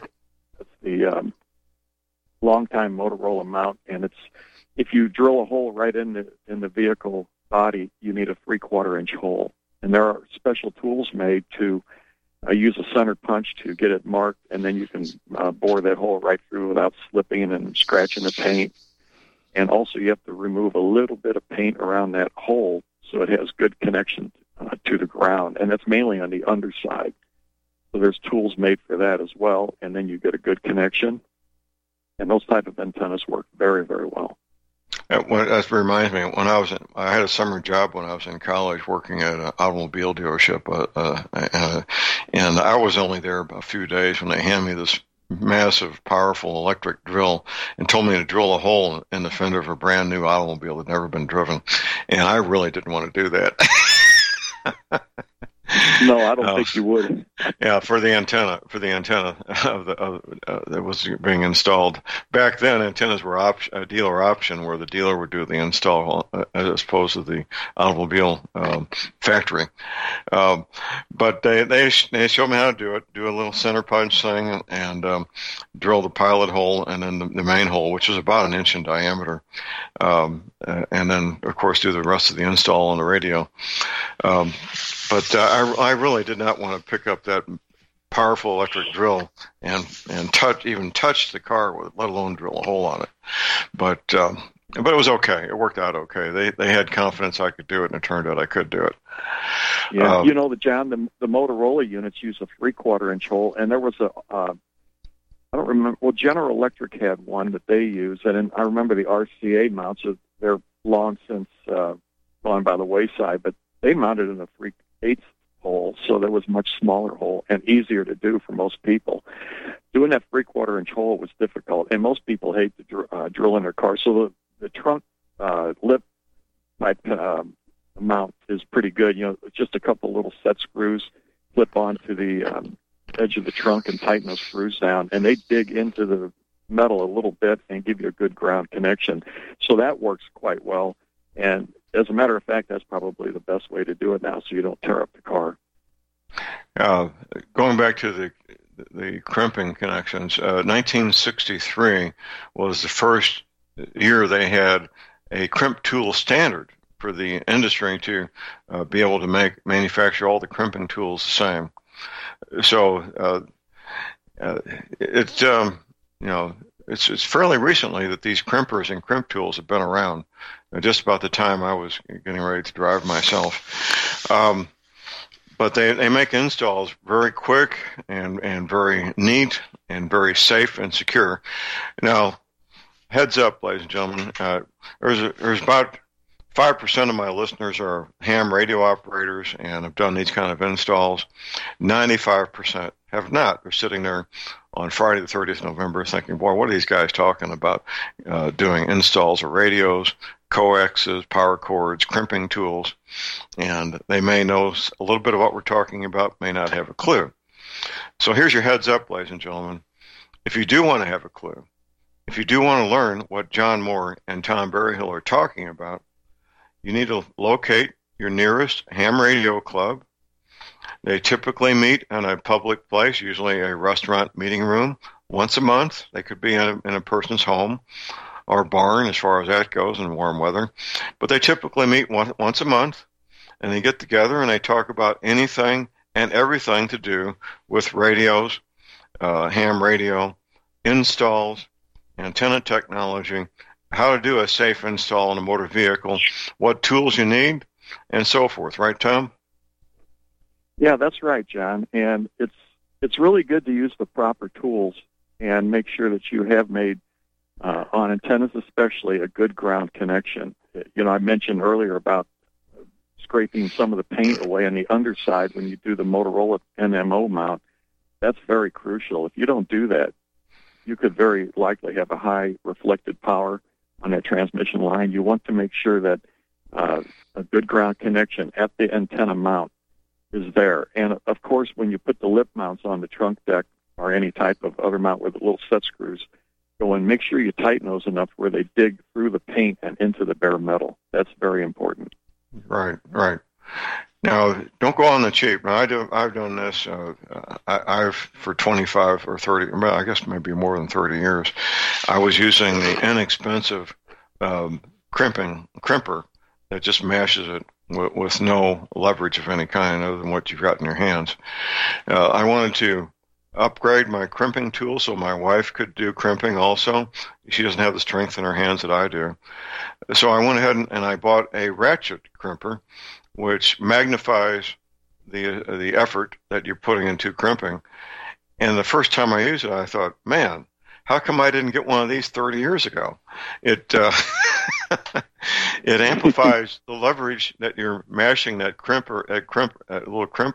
the longtime Motorola mount, and if you drill a hole right in the vehicle body, you need a 3/4-inch hole, and there are special tools made to use a center punch to get it marked, and then you can bore that hole right through without slipping and scratching the paint. And also, you have to remove a little bit of paint around that hole so it has good connection to the ground, and that's mainly on the underside. So there's tools made for that as well, and then you get a good connection. And those type of antennas work very, very well. That reminds me, I had a summer job when I was in college working at an automobile dealership, and I was only there a few days when they handed me this massive, powerful electric drill and told me to drill a hole in the fender of a brand new automobile that had never been driven. And I really didn't want to do that. No, I don't think you would. Yeah, for the antenna that was being installed. Back then, antennas were a dealer option, where the dealer would do the install as opposed to the automobile factory. But they showed me how to do it. Do a little center punch thing and drill the pilot hole and then the main hole, which is about an inch in diameter, and then of course do the rest of the install on the radio. But I really did not want to pick up that powerful electric drill and touch the car with, let alone drill a hole on it. But it was okay. It worked out okay. They had confidence I could do it, and it turned out I could do it. Yeah, John, the Motorola units use a 3/4-inch hole, and there was I don't remember. Well, General Electric had one that they use, and I remember the RCA mounts. They're long since gone by the wayside, but they mounted in a 3/8 hole, so there was a much smaller hole and easier to do for most people. Doing that 3/4-inch hole was difficult, and most people hate to drill in their car. So the trunk lip type mount is pretty good. Just a couple little set screws flip onto the edge of the trunk and tighten those screws down, and they dig into the metal a little bit and give you a good ground connection. So that works quite well, and as a matter of fact, that's probably the best way to do it now, so you don't tear up the car. Going back to the crimping connections, 1963 was the first year they had a crimp tool standard for the industry to be able to manufacture all the crimping tools the same. So it's fairly recently that these crimpers and crimp tools have been around. Just about the time I was getting ready to drive myself. But they make installs very quick and very neat and very safe and secure. Now, heads up, ladies and gentlemen, there's about 5% of my listeners are ham radio operators and have done these kind of installs. 95% have not. They're sitting there on Friday the 30th of November thinking, boy, what are these guys talking about? Doing installs of radios, coaxes, power cords, crimping tools, and they may know a little bit of what we're talking about, may not have a clue. So here's your heads up, ladies and gentlemen. If you do want to have a clue, if you do want to learn what John Moore and Tom Berryhill are talking about, you need to locate your nearest ham radio club. They typically meet in a public place, usually a restaurant meeting room, once a month. They could be in a person's home or barn as far as that goes in warm weather. But they typically meet once a month, and they get together and they talk about anything and everything to do with radios, ham radio, installs, antenna technology, how to do a safe install in a motor vehicle, what tools you need, and so forth. Right, Tom? Yeah, that's right, John. And it's really good to use the proper tools and make sure that you have made, on antennas especially, a good ground connection. You know, I mentioned earlier about scraping some of the paint away on the underside when you do the Motorola NMO mount. That's very crucial. If you don't do that, you could very likely have a high reflected power on that transmission line. You want to make sure that a good ground connection at the antenna mount is there. And, of course, when you put the lip mounts on the trunk deck or any type of other mount with little set screws go in, make sure you tighten those enough where they dig through the paint and into the bare metal. That's very important. Right. Now, don't go on the cheap. Now, I've done this. I've for 25 or 30, I guess maybe more than 30 years, I was using the inexpensive crimper that just mashes it with no leverage of any kind other than what you've got in your hands. I wanted to upgrade my crimping tool so my wife could do crimping also. She doesn't have the strength in her hands that I do. So I went ahead and I bought a ratchet crimper, which magnifies the effort that you're putting into crimping. And the first time I used it, I thought, man, how come I didn't get one of these 30 years ago? It it amplifies the leverage that you're mashing that little crimp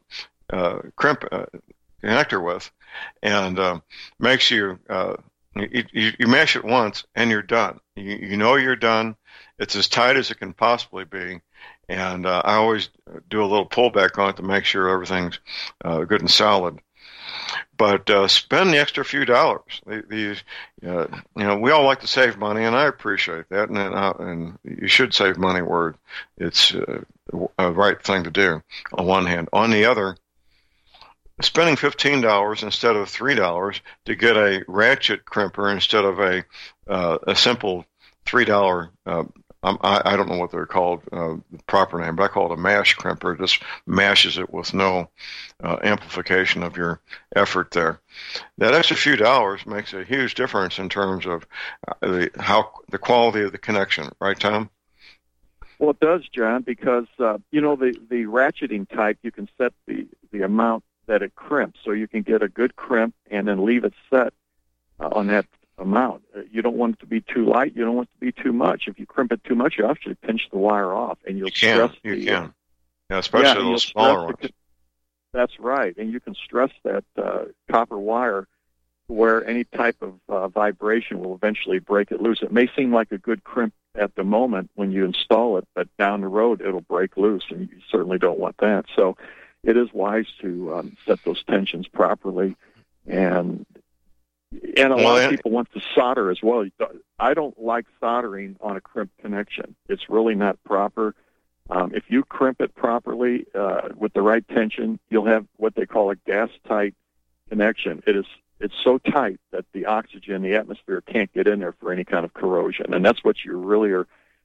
connector with, and makes you mash it once and you're done. You know you're done. It's as tight as it can possibly be. And I always do a little pullback on it to make sure everything's good and solid. But spend the extra few dollars. We all like to save money, and I appreciate that. And you should save money where it's a right thing to do, on one hand. On the other, spending $15 instead of $3 to get a ratchet crimper instead of a simple $3. I don't know what they're called, the proper name, but I call it a mash crimper. It just mashes it with no amplification of your effort there. That extra few dollars makes a huge difference in terms of the quality of the connection. Right, Tom? Well, it does, John, because, the ratcheting type, you can set the amount that it crimps, so you can get a good crimp and then leave it set on that amount. You don't want it to be too light. You don't want it to be too much. If you crimp it too much, you actually pinch the wire off, and you'll stress the... You can. Yeah, especially those smaller ones. That's right, and you can stress that copper wire where any type of vibration will eventually break it loose. It may seem like a good crimp at the moment when you install it, but down the road it'll break loose, and you certainly don't want that. So it is wise to set those tensions properly, and a lot of people want to solder as well. I don't like soldering on a crimp connection. It's really not proper. If you crimp it properly with the right tension, you'll have what they call a gas-tight connection. It's so tight that the oxygen, the atmosphere, can't get in there for any kind of corrosion, and that's what you really are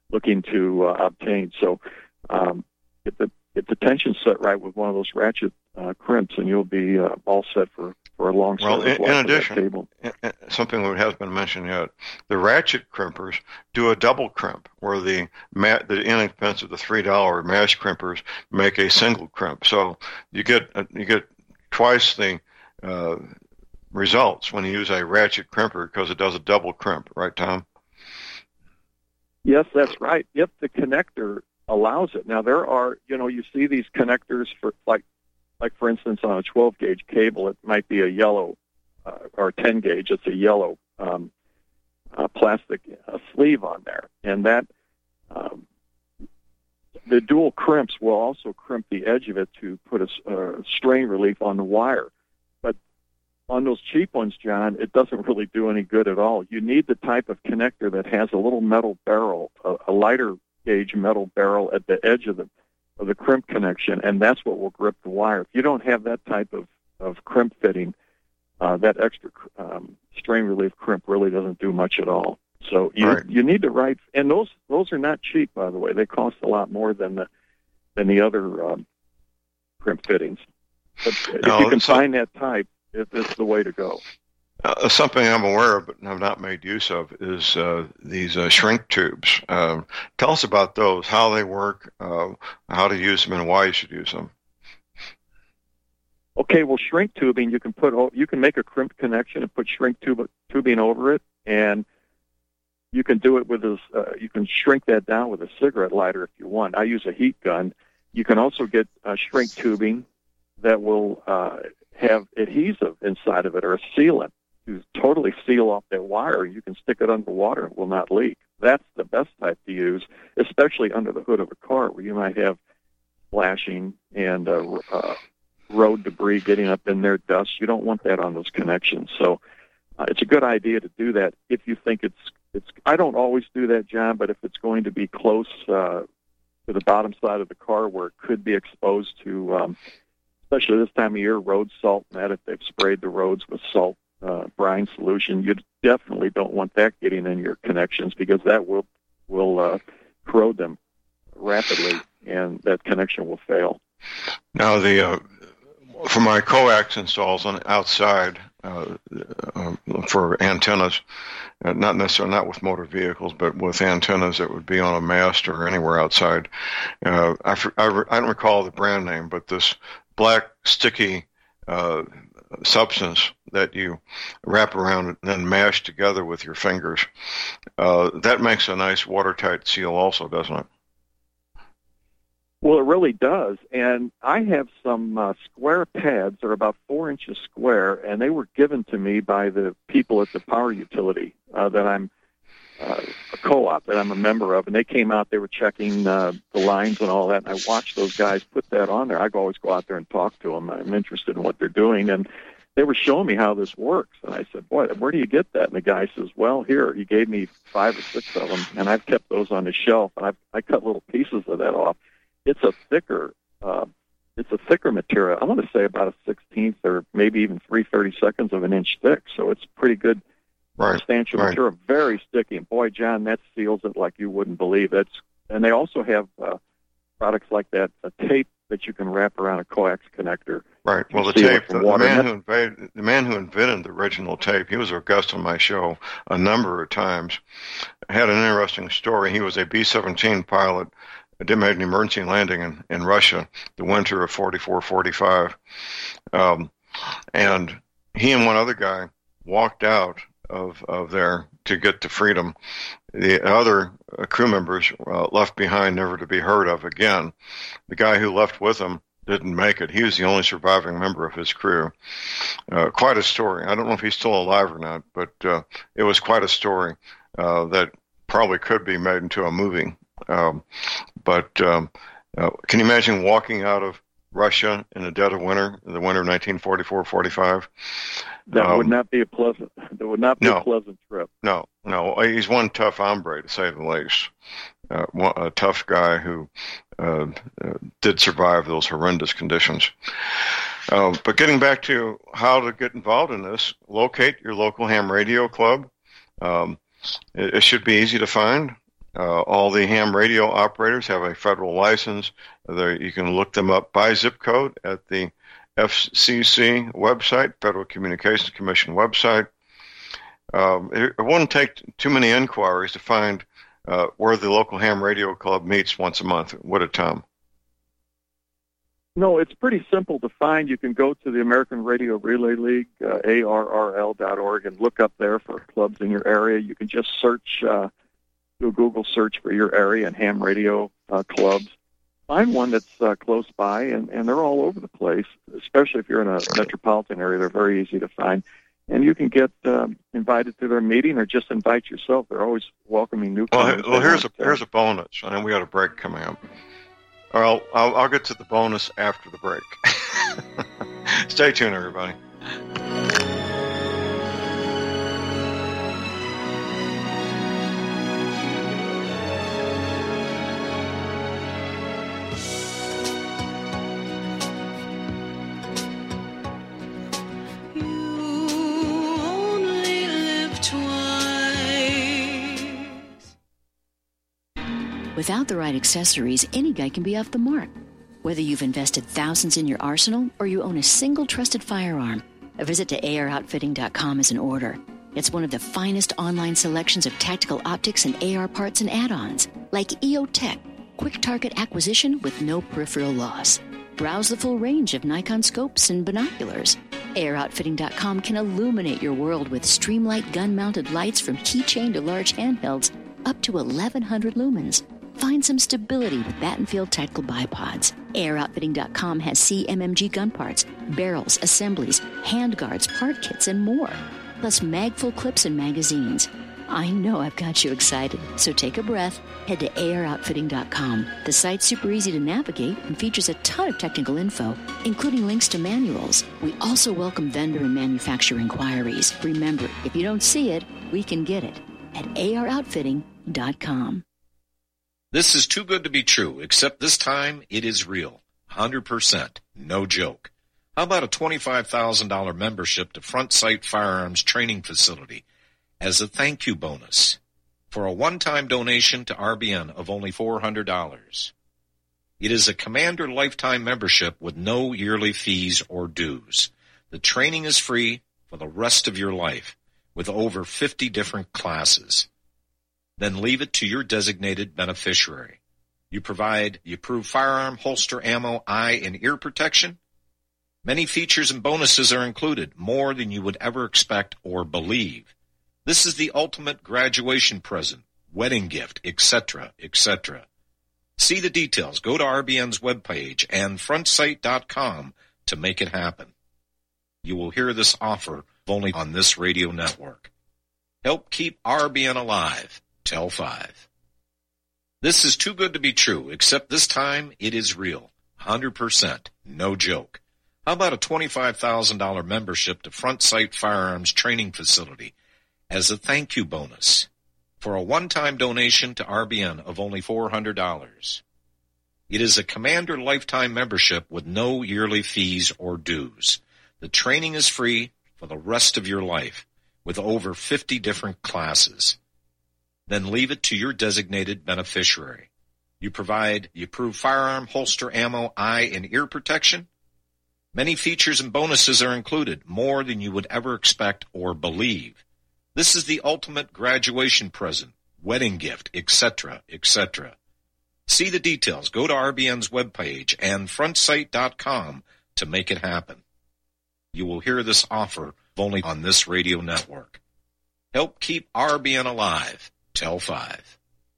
looking to obtain. So get the tension set right with one of those ratchet crimps, and you'll be all set for a long service life in addition, table. Something that hasn't been mentioned yet, the ratchet crimpers do a double crimp, where the inexpensive, the $3 mash crimpers make a single crimp. So you get twice the results when you use a ratchet crimper because it does a double crimp, right, Tom? Yes, that's right. If the connector allows it. Now there are, you see these connectors for like for instance on a 12 gauge cable, it might be a yellow or 10 gauge. It's a yellow plastic sleeve on there, and that the dual crimps will also crimp the edge of it to put a strain relief on the wire. But on those cheap ones, John, it doesn't really do any good at all. You need the type of connector that has a little metal barrel, a lighter gauge metal barrel at the edge of the crimp connection, and that's what will grip the wire. If you don't have that type of crimp fitting, that extra strain relief crimp really doesn't do much at all. So you need to write, and those are not cheap, by the way. They cost a lot more than the other crimp fittings. But if you can find that type, it's the way to go. Something I'm aware of but have not made use of is these shrink tubes. Tell us about those, how they work, how to use them, and why you should use them. Okay, well, shrink tubing, you can make a crimp connection and put shrink tubing over it, and you can do it with you can shrink that down with a cigarette lighter if you want. I use a heat gun. You can also get shrink tubing that will have adhesive inside of it or a sealant to totally seal off that wire. You can stick it underwater and it will not leak. That's the best type to use, especially under the hood of a car where you might have splashing and road debris getting up in there, dust. You don't want that on those connections. So it's a good idea to do that if you think it's I don't always do that, John, but if it's going to be close to the bottom side of the car where it could be exposed to, especially this time of year, road salt and that, if they've sprayed the roads with salt brine solution, you definitely don't want that getting in your connections because that will corrode them rapidly, and that connection will fail. Now, for my coax installs on outside for antennas, not necessarily not with motor vehicles, but with antennas that would be on a mast or anywhere outside. I don't recall the brand name, but this black sticky substance that you wrap around and then mash together with your fingers, that makes a nice watertight seal also, doesn't it? Well, it really does, and I have some square pads. They're about 4 inches square, and they were given to me by the people at the power utility that I'm a co-op that I'm a member of, and they came out. They were checking the lines and all that, and I watched those guys put that on there. I always go out there and talk to them. I'm interested in what they're doing, and they were showing me how this works, and I said, boy, where do you get that? And the guy says, well, here, he gave me 5 or 6 of them, and I've kept those on the shelf, and I cut little pieces of that off. It's a thicker material. I'm going to say about a 16th or maybe even 3/32 of an inch thick. So it's pretty good, substantial material. Very sticky. And boy, John, that seals it like you wouldn't believe. And they also have products like that, a tape that you can wrap around a coax connector. Right. Well, the tape, the man who invented the original tape, he was a guest on my show a number of times. Had an interesting story. He was a B-17 pilot. Did made an emergency landing in Russia the winter of 44-45. And he and one other guy walked out of there to get to freedom. The other crew members left behind, never to be heard of again. The guy who left with him didn't make it. He was the only surviving member of his crew. Quite a story. I don't know if he's still alive or not, but it was quite a story that probably could be made into a movie. But can you imagine walking out of Russia in the dead of winter, in the winter of 1944-45? That would not be a pleasant. That would not be a pleasant trip. No. He's one tough hombre, to say the least. A tough guy who did survive those horrendous conditions. But getting back to how to get involved in this, locate your local ham radio club. It should be easy to find. All the ham radio operators have a federal license. You can look them up by zip code at the FCC website, Federal Communications Commission website. It wouldn't take too many inquiries to find where the local ham radio club meets once a month. Would it, Tom? No, it's pretty simple to find. You can go to the American Radio Relay League, ARRL.org, and look up there for clubs in your area. You can just search, do a Google search for your area and ham radio clubs. Find one that's close by, and they're all over the place, especially if you're in a metropolitan area. They're very easy to find. And you can get invited to their meeting or just invite yourself. They're always welcoming newcomers. Well, here's a bonus. I know we got a break coming up. Well, I'll get to the bonus after the break. Stay tuned, everybody. Without the right accessories, any guy can be off the mark. Whether you've invested thousands in your arsenal or you own a single trusted firearm, a visit to AROutfitting.com is in order. It's one of the finest online selections of tactical optics and AR parts and add-ons, like EOTech, quick target acquisition with no peripheral loss. Browse the full range of Nikon scopes and binoculars. AROutfitting.com can illuminate your world with Streamlight gun-mounted lights from keychain to large handhelds up to 1,100 lumens. Find some stability with Battenfield Tactical Bipods. AirOutfitting.com has CMMG gun parts, barrels, assemblies, handguards, part kits, and more. Plus mag-full clips and magazines. I know I've got you excited, so take a breath. Head to AirOutfitting.com. The site's super easy to navigate and features a ton of technical info, including links to manuals. We also welcome vendor and manufacturer inquiries. Remember, if you don't see it, we can get it at AirOutfitting.com. This is too good to be true, except this time it is real. 100%. No joke. How about a $25,000 membership to Front Sight Firearms Training Facility as a thank you bonus for a one-time donation to RBN of only $400? It is a Commander lifetime membership with no yearly fees or dues. The training is free for the rest of your life with over 50 different classes. Then leave it to your designated beneficiary. You provide the approved firearm, holster, ammo, eye, and ear protection. Many features and bonuses are included, more than you would ever expect or believe. This is the ultimate graduation present, wedding gift, etc., etc. See the details. Go to RBN's webpage and frontsight.com to make it happen. You will hear this offer only on this radio network. Help keep RBN alive. Tell 5. This is too good to be true, except this time it is real. 100%. No joke. How about a $25,000 membership to Front Sight Firearms Training Facility as a thank you bonus for a one-time donation to RBN of only $400? It is a Commander lifetime membership with no yearly fees or dues. The training is free for the rest of your life with over 50 different classes. Then leave it to your designated beneficiary. You provide the approved firearm, holster, ammo, eye, and ear protection. Many features and bonuses are included, more than you would ever expect or believe. This is the ultimate graduation present, wedding gift, etc., etc. See the details. Go to RBN's webpage and frontsight.com to make it happen. You will hear this offer only on this radio network. Help keep RBN alive. Tell 5.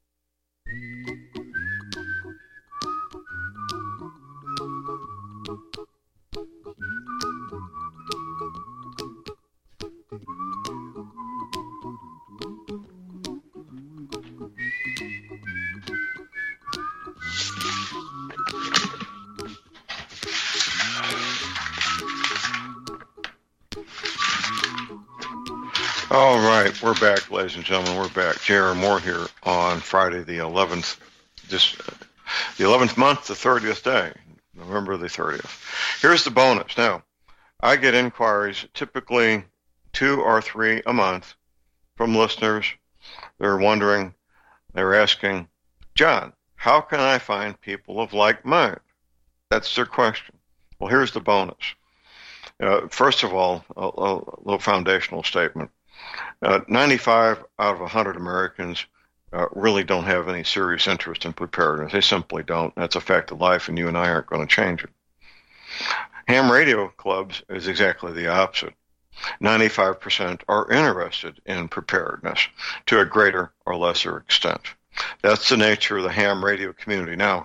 All right, we're back, ladies and gentlemen. We're back. J.R. Moore here on Friday, the 11th, the 11th month, the 30th day, November the 30th. Here's the bonus. Now, I get inquiries, typically 2 or 3 a month, from listeners. They're wondering They're asking, John, how can I find people of like mind? That's their question. Well, here's the bonus. First of all, a little foundational statement. 95 out of 100 Americans really don't have any serious interest in preparedness. They simply don't. That's a fact of life, and you and I aren't going to change it. Ham radio clubs is exactly the opposite. 95% are interested in preparedness to a greater or lesser extent. That's the nature of the ham radio community. Now,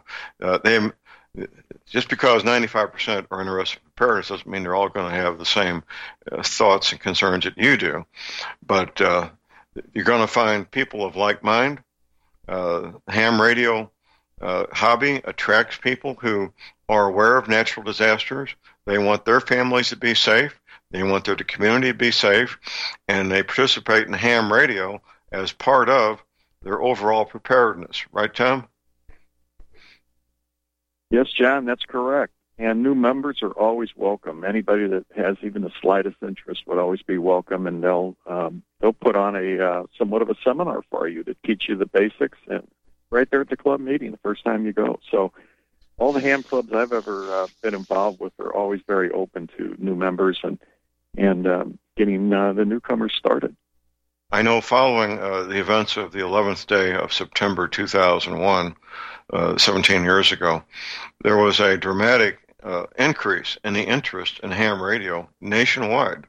just because 95% are interested in preparedness doesn't mean they're all going to have the same thoughts and concerns that you do. But you're going to find people of like mind. Ham radio hobby attracts people who are aware of natural disasters. They want their families to be safe. They want their community to be safe. And they participate in ham radio as part of their overall preparedness. Right, Tom? Yes, John, that's correct. And new members are always welcome. Anybody that has even the slightest interest would always be welcome, and they'll put on a somewhat of a seminar for you to teach you the basics, and right there at the club meeting the first time you go. So all the ham clubs I've ever been involved with are always very open to new members and getting the newcomers started. I know following the events of the 11th day of September 2001, 17 years ago, there was a dramatic increase in the interest in ham radio nationwide.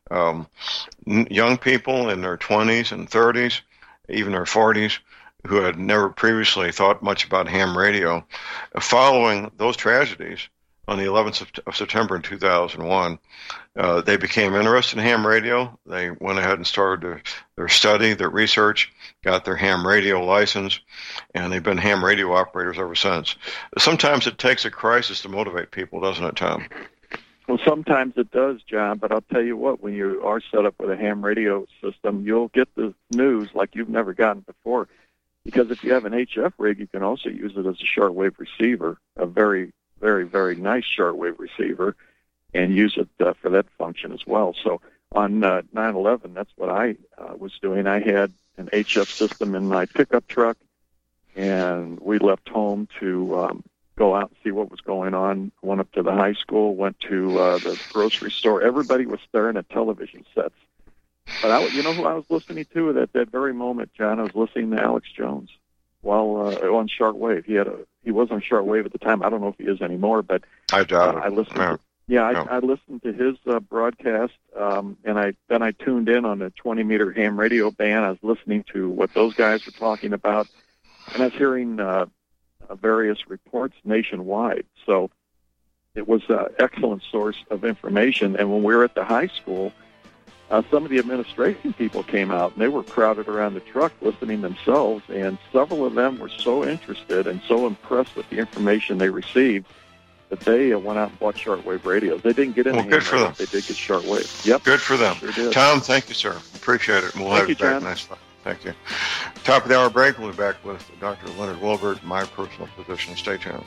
Young people in their 20s and 30s, even their 40s, who had never previously thought much about ham radio, following those tragedies on the 11th of September in 2001, they became interested in ham radio. They went ahead and started their study, their research, got their ham radio license, and they've been ham radio operators ever since. Sometimes it takes a crisis to motivate people, doesn't it, Tom? Well, sometimes it does, John, but I'll tell you what, when you are set up with a ham radio system, you'll get the news like you've never gotten before. Because if you have an HF rig, you can also use it as a shortwave receiver, a very, very, very nice shortwave receiver, and use it for that function as well. So on 9/11, that's what I was doing. I had an HF system in my pickup truck, and we left home to go out and see what was going on. Went up to the high school, went to the grocery store. Everybody was staring at television sets. But you know who I was listening to at that very moment, John? I was listening to Alex Jones while on shortwave. He was on shortwave at the time. I don't know if he is anymore, but I doubt it. I listened. I listened to his broadcast, and I tuned in on a 20-meter ham radio band. I was listening to what those guys were talking about, and I was hearing various reports nationwide. So it was an excellent source of information. And when we were at the high school, some of the administration people came out, and they were crowded around the truck listening themselves, and several of them were so interested and so impressed with the information they received that they went out and bought shortwave radios. They didn't get into good for them. They did get shortwave. Yep. Good for them. Sure did. Tom, thank you, sir. Appreciate it. We'll have you back next time. Thank you. Top of the hour break. We'll be back with Dr. Leonard Wilbert, my personal physician. Stay tuned.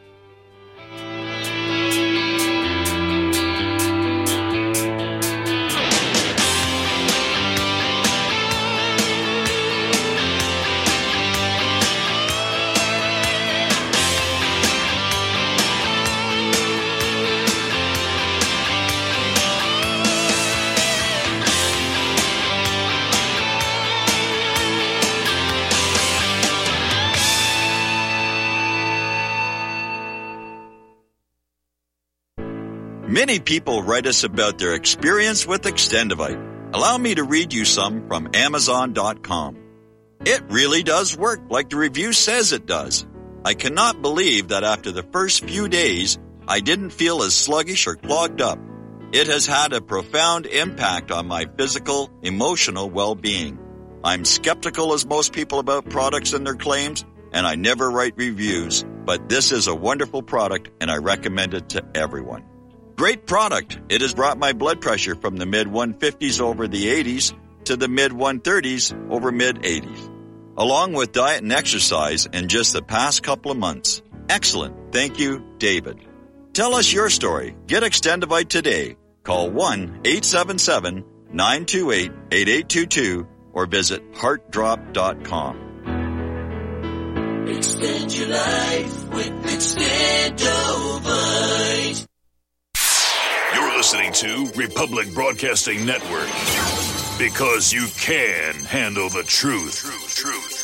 Many people write us about their experience with Extendivite. Allow me to read you some from Amazon.com. It really does work like the review says it does. I cannot believe that after the first few days, I didn't feel as sluggish or clogged up. It has had a profound impact on my physical, emotional well-being. I'm skeptical as most people about products and their claims, and I never write reviews, but this is a wonderful product and I recommend it to everyone. Great product. It has brought my blood pressure from the mid-150s over the 80s to the mid-130s over mid-80s, along with diet and exercise in just the past couple of months. Excellent. Thank you, David. Tell us your story. Get Extendivite today. Call 1-877-928-8822 or visit heartdrop.com. Extend your life with Extendovite. You're listening to Republic Broadcasting Network. Because you can handle the truth.